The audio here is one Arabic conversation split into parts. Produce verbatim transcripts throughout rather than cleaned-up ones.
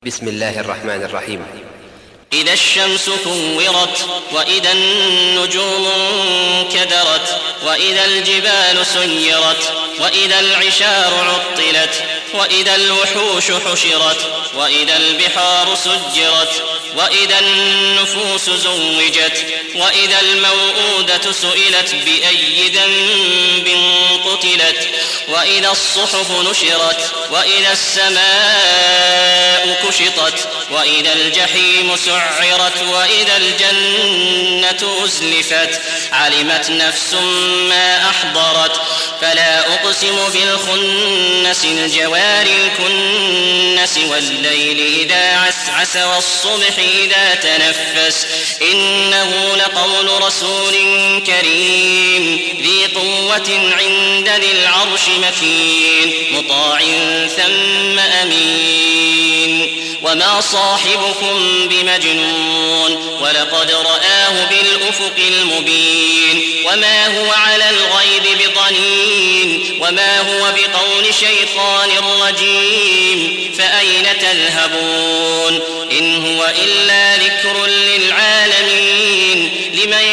بسم الله الرحمن الرحيم. إذا الشمس كورت، وإذا النجوم انكدرت، وإذا الجبال سيرت، وإذا العشار عطلت، وإذا الوحوش حشرت، وإذا البحار سجرت، وإذا النفوس زوجت، وإذا الموءودة سئلت بأي ذنب قتلت، وإذا الصحف نشرت، وإذا السماء كشطت، وإذا الجحيم سعرت، وإذا الجنة أزلفت. علمت نفس ما أحضرت. فلا أقسم بالخنس الجوار الكنس، والليل إذا عسعس، والصبح إذا تنفس. إنه لقول رسول كريم ذي قوة عند ذي العرش مكين، مطاع ثم أمين. وما صاحبكم بمجنون، ولقد رآه بالأفق المبين. وما هو على الغيب بضنين، وما هو بقول شيطان رجيم. فأين تذهبون؟ إن هو إلا ذكر للعالمين. لمن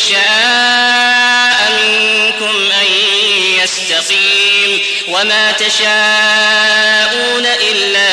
شاء منكم أن يستقيم. وما تشاءون إلا